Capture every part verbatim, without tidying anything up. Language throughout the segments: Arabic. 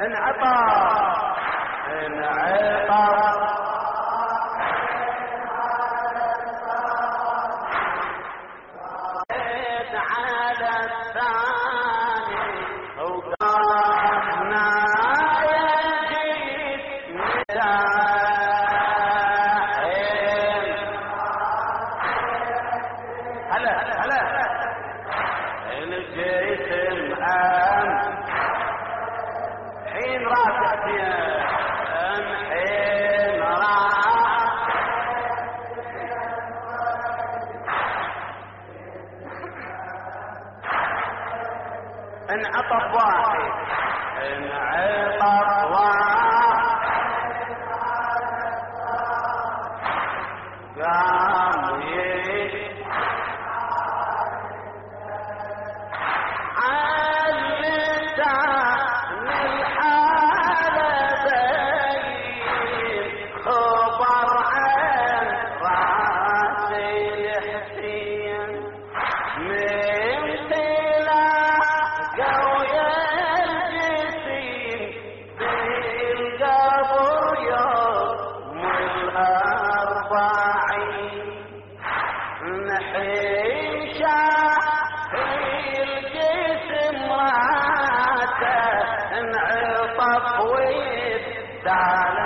انعطف انعطف على الثاني وقامنا يجيد مزاحم هلا هلا الجسم أم حين راسك يا أم حين راسك انعطف واحد انعطف واحد قام يجي على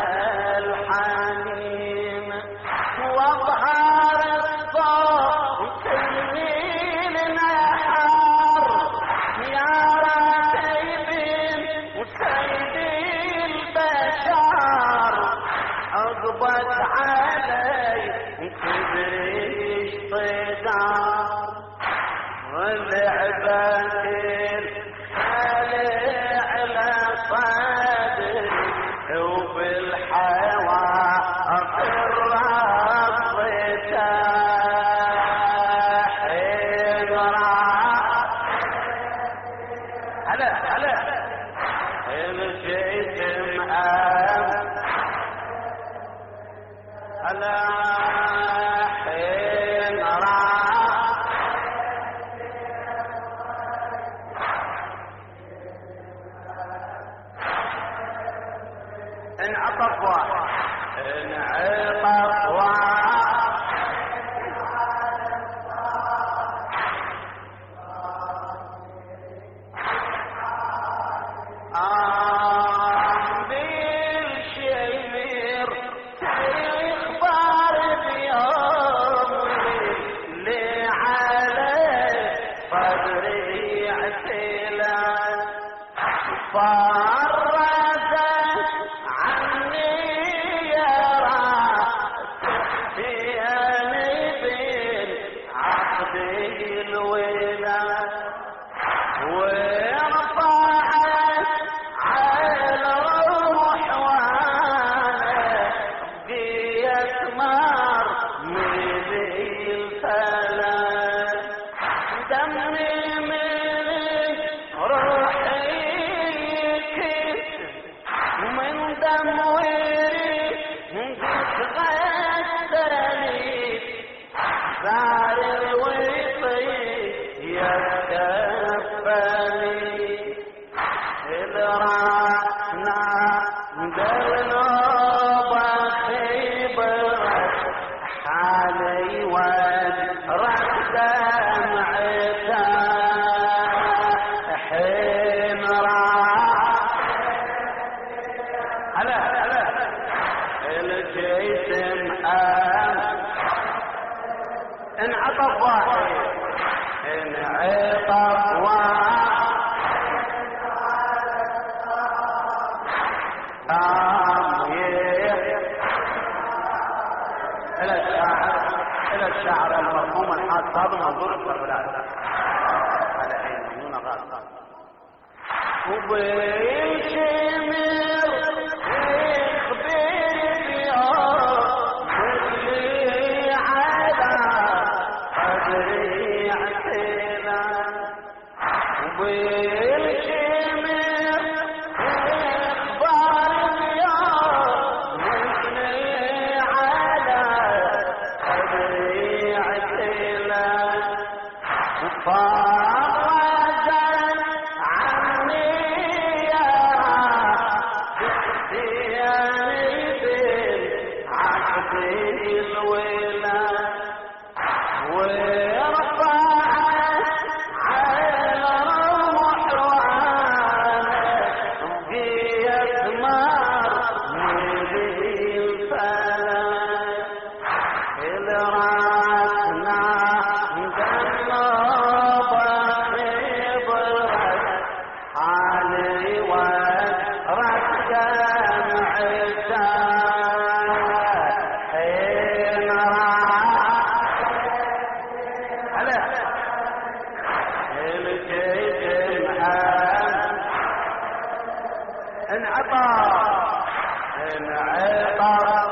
الحنين واظهر الصوت النيل نحر يا راتب وسيد البشر عقبت علي كبريش طيدار والعباد الخلع على صدري وبالحيوان الرص تحين هلا هلا الجسم أم هلا حين انعطف واحد انعطف واحد آه بالشمير تخبر بيوم اللي على صدري اعتلال انعطف واحد انعطف واحد قام يحيى الى الشاعر الى الشاعر المرحوم الحاج صادق منظور الكربلاء على عين دون غاصة وبالشمر يخبر بيوم اللي على قدري اعتنا وبالشمر يخبر بيوم اللي على قدري اعتنا وفاق انعطى انعطى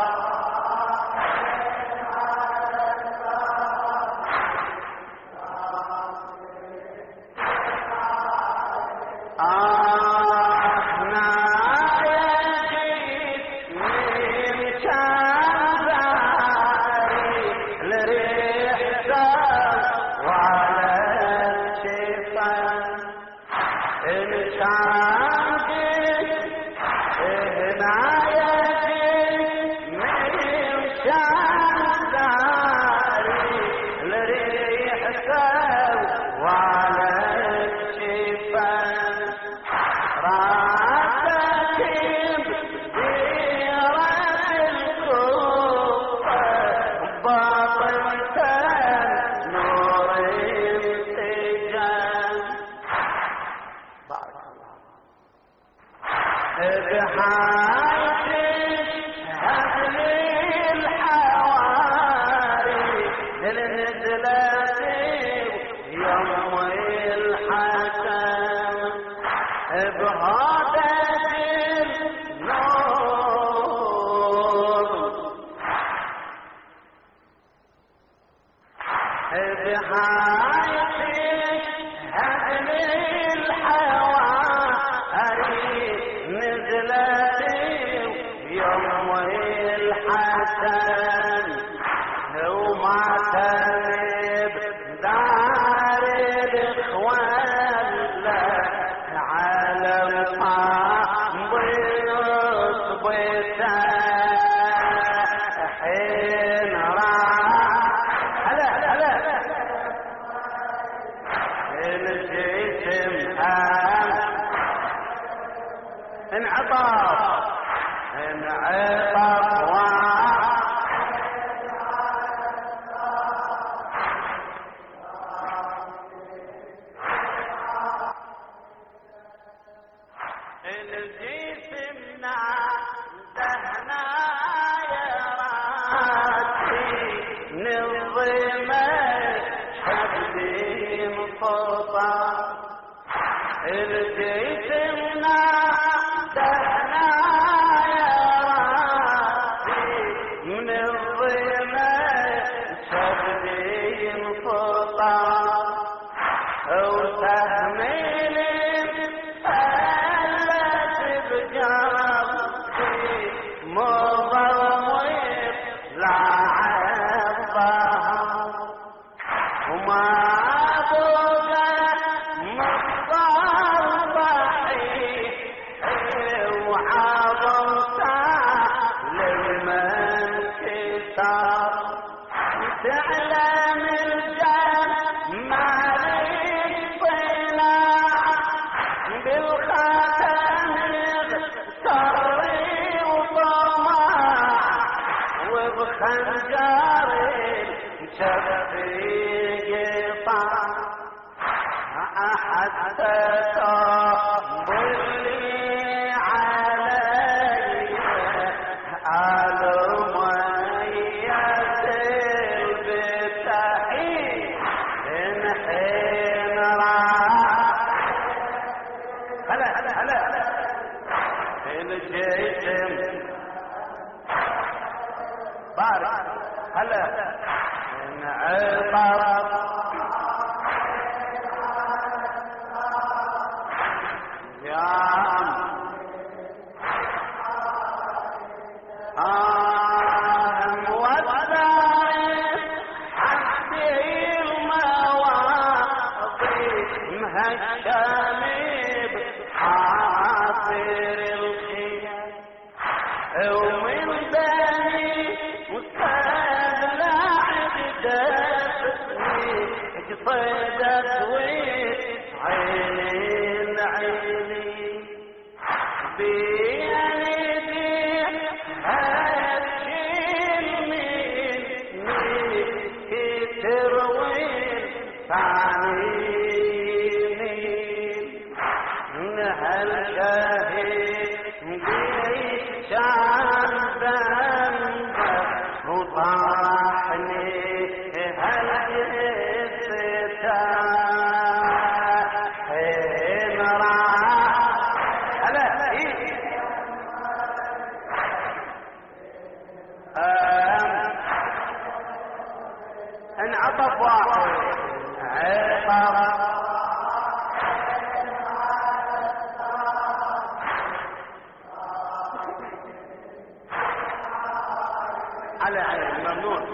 على عين ممنون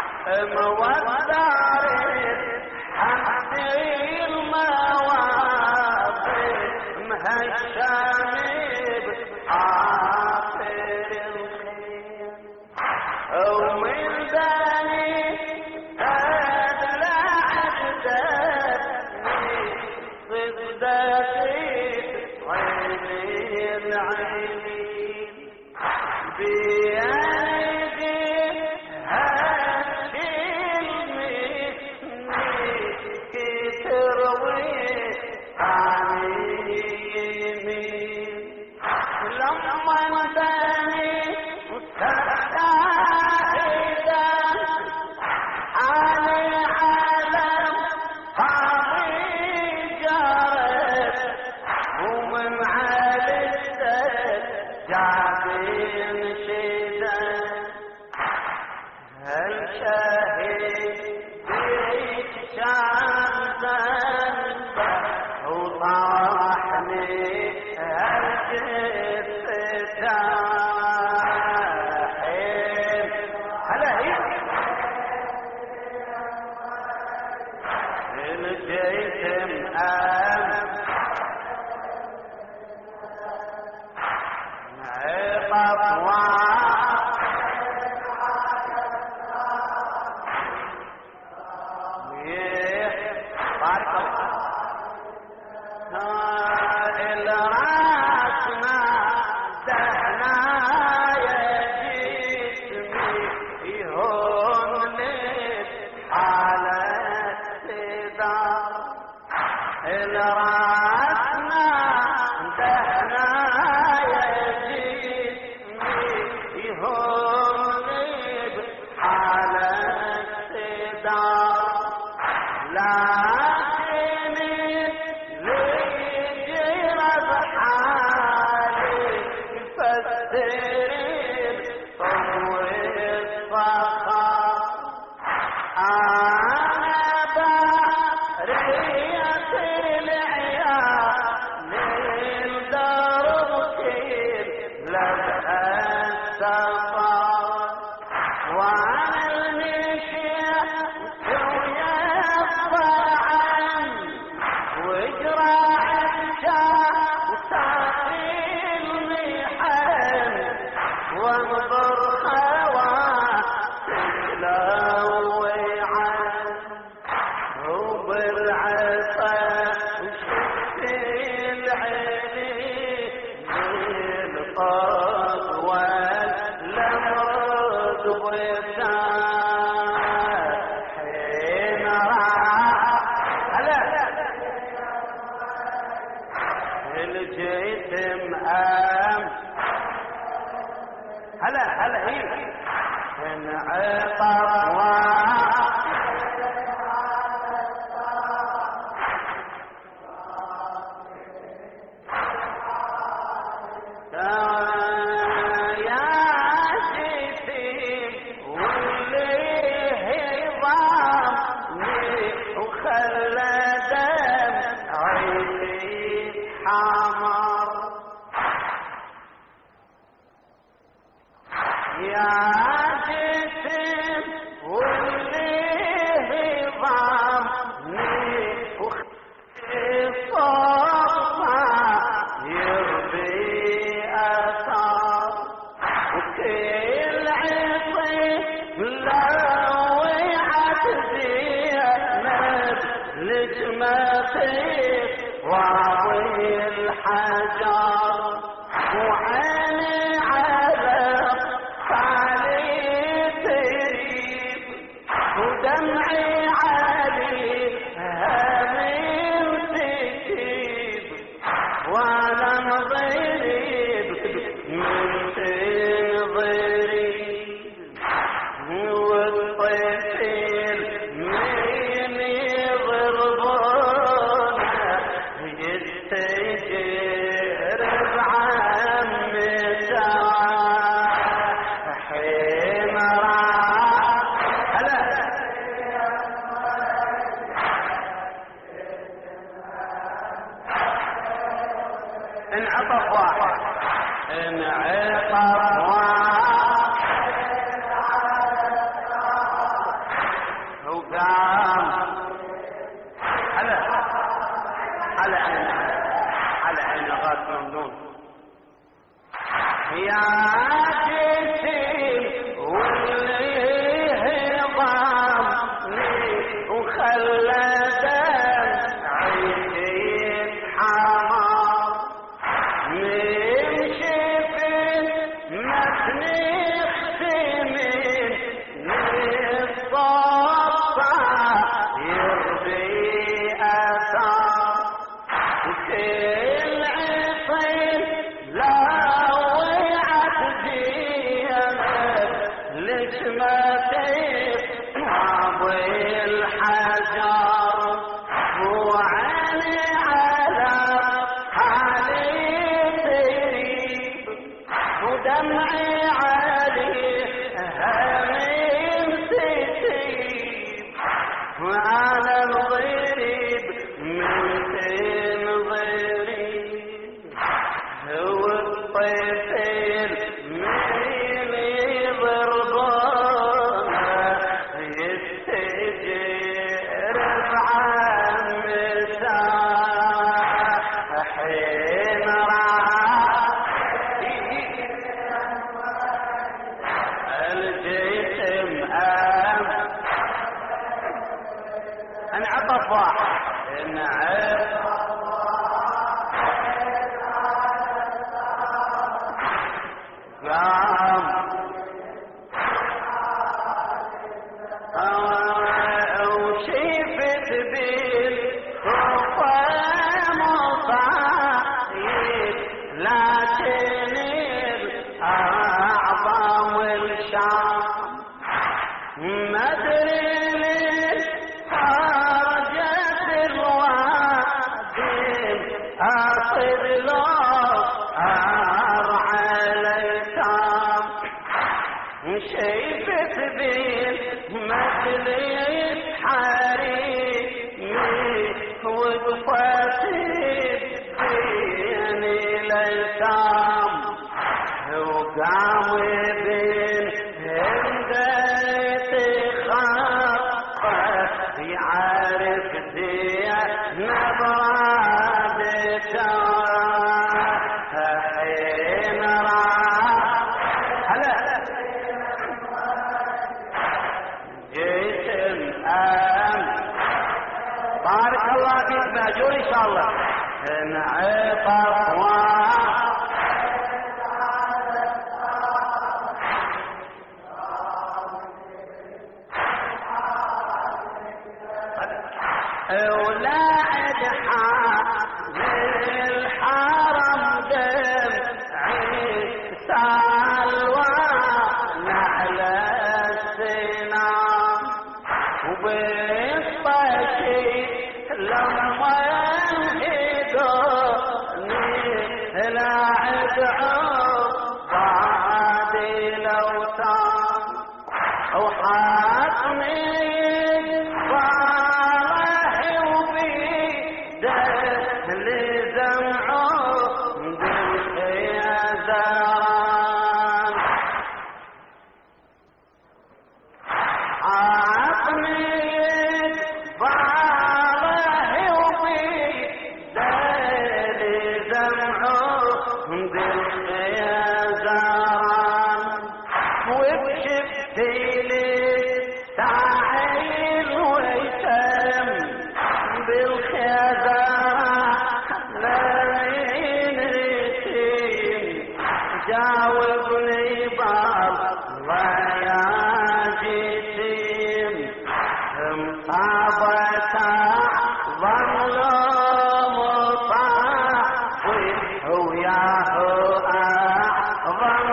مودارين حمدي المواطن مهشامي بعاطر الخير ومن بني أدلع عدتني صدقي عيني العينين بيدي هالشلمي كتروي عينين لما انتني مستعيدا علي عالم قاضي جارت ومن عالجتك جعبين شيدا هل شاهد بيت شام زنبه وطاحني الجفتاحين هلا هي الجيتم أم الراسنا دهنا يا جسمي يهونب على الصدار لكن ليجرى بحالي يفسر طول الصخر أنا بريت العيال للدرب كيل لبقى السفر وأنا المشي ويطبعا وجراع الشام وساقي المحن وانظر خواتي لوي عن وبالعصا وشفت العينين للطاق والمرض بتاع حين راح هلا الجيتم أم هلا هلا هي انعطر يا شتيم واللي ضامني وخلى دم عيني حمر يا جسم واللي ضامني وخصوصا يربي أثار وكل عصي لوعت زينب لجمتي وراوي الحجر وعيني على ودمعي عليها من تجيب ولا نضرب من تنضرب والطفل من يضربونه يستجرب عمي انعطف واحد انعطف واحد وقام على على عين على عين غاد ممنون يا جسيم واللي هضمني وخلى دمعي يتحمر من شفت ما بنختمن نصاب يرضي أثار وكل عطر لاوعت زينب ليش ما تطابي الحجر وعيني على حالي تريب ودمعي عليه همين تسيب وعلى الضريب من تنضريب هو الطفل من يضربونه يستجير بعم مساح حين الجسم أم انعطف واحد انعطف قام وشفت بالخفا مصايب لكن الأعظم الشام ما ادري ليش خرجت الوادي اصير له ارعى الايتام شيفت بالمثل حريمي وقفت بين الايتام وقام بين هندت خطه يعرف دي نبرادته حين راح هلا جسم أم بارك الله فيك مأجور إن شاء الله انعطف واحد ولاعد حامل الحرم دمعي سالوان على السنام وبالطشي لما ينهدوني لاعد عبادي لوتان وحاطني جاوبني بالله يا جسيم مصابة ظل مطاوي وياه أعظم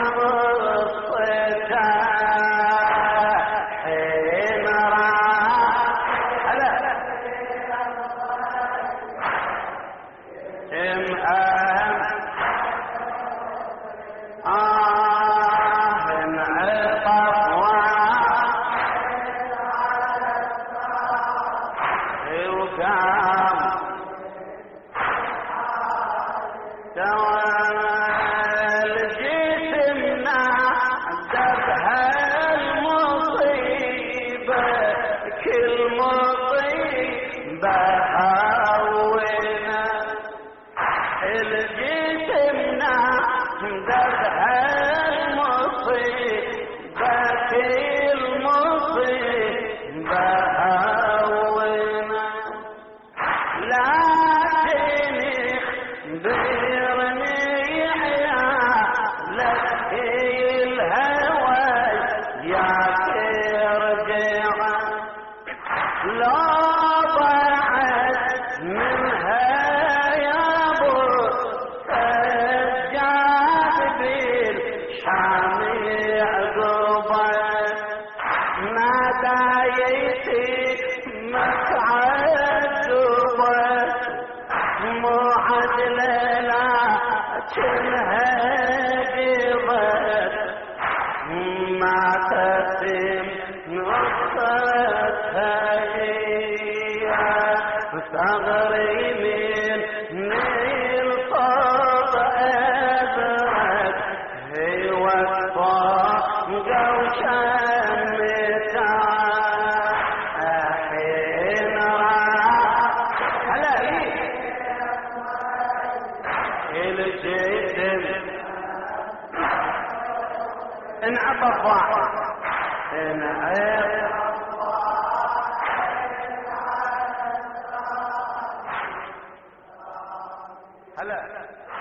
الصتاح حين راح تعال جسمنا ذبها المصيبة كل مصيبة هونا الجسمنا ذبها المصيبة كل مصيبة هونا لا ثغري من نيل صوت أزرق هو الطاق وشمتها حين راح هلا الجسم انعطف واحد انعطف هلا